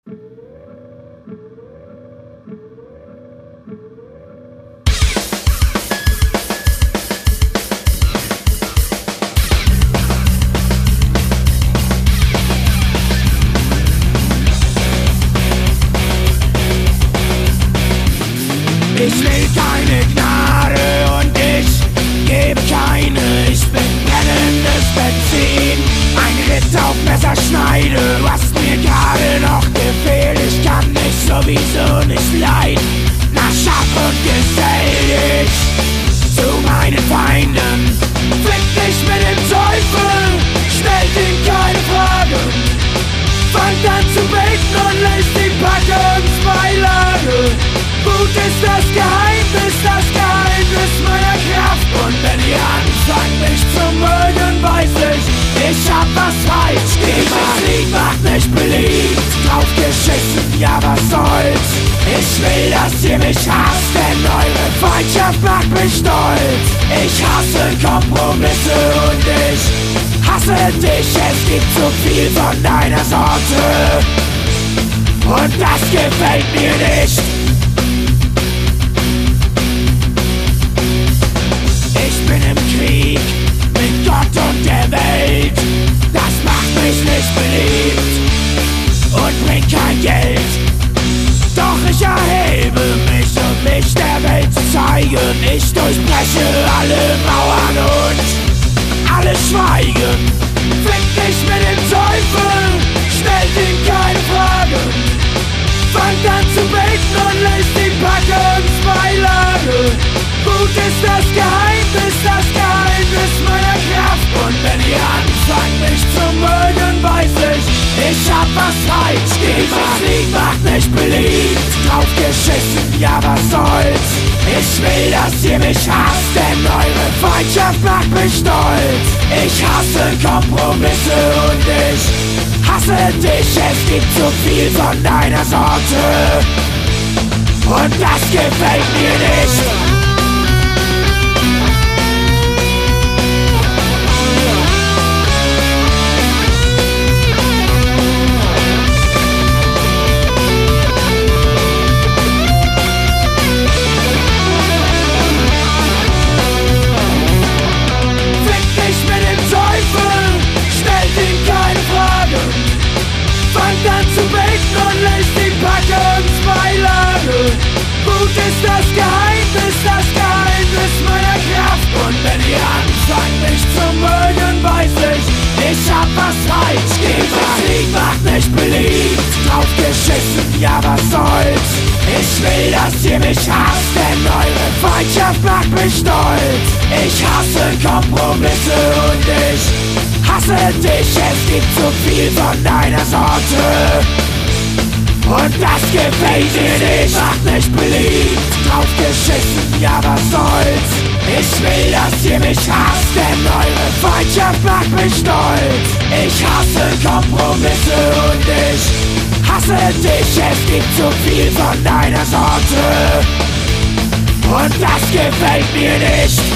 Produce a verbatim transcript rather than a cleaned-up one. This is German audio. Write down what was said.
Ich will keine Gnade und ich gebe keine. Ich bin brennendes Benzin, ein Ritt auf Messerschneide. Du hast mir gerade noch gefehlt, ich kann dich sowieso nicht leiden. Na, schaff und gesell dich zu meinen Feinden. Fick dich mit dem Teufel, stellt ihm keine Frage. Fangt an zu beten und lest die Packungsbeilage. Wut ist das Geheimnis, das Geheimnis meiner Kraft. Und wenn ihr anfangt mich zu mögen, weiß ich, ich hab was falsch gemacht. Dieses Lied macht mich beliebt, drauf geschissen, ja was soll's. Ich will, dass ihr mich hasst, denn eure Feindschaft macht mich stolz. Ich hasse Kompromisse und ich hasse dich. Es gibt zu viel von deiner Sorte und das gefällt mir nicht. Ich bin im Krieg mit Gott und der Welt. Das macht mich nicht beliebt und bringt kein Geld. Doch ich erhebe mich, um mich der Welt zu zeigen. Ich durchbreche alle Mauern und alle Schweigen. Fick dich mit dem Teufel, stellt ihm keine Frage. Fangt an zu beten und lest die Packungsbeilage. Wut ist das Geheimnis, das Geheimnis meiner Kraft. Und wenn ihr anfangt mich zu mögen, weiß ich, ich hab was falsch gemacht. Dieses Lied macht mich beliebt, drauf geschissen, ja was soll's. Ich will, dass ihr mich hasst, denn eure Feindschaft macht mich stolz. Ich hasse Kompromisse und ich hasse dich. Es gibt zu viel von deiner Sorte und das gefällt mir nicht. Fangt an zu beten und lest die Packungsbeilage. Wut ist das Geheimnis, das Geheimnis meiner Kraft. Und wenn ihr anfangt mich zu mögen, weiß ich, ich hab was falsch gemacht. Dieses Lied macht mich beliebt, drauf geschissen, ja was soll's. Ich will, dass ihr mich hasst, denn eure Feindschaft macht mich stolz. Ich hasse Kompromisse und ich hasse dich. Es gibt zu viel von deiner Sorte und das gefällt mir nicht. Macht mich beliebt, drauf geschissen, ja was soll's. Ich will, dass ihr mich hasst, denn eure Feindschaft macht mich stolz. Ich hasse Kompromisse und ich hasse dich. Es gibt zu viel von deiner Sorte und das gefällt mir nicht.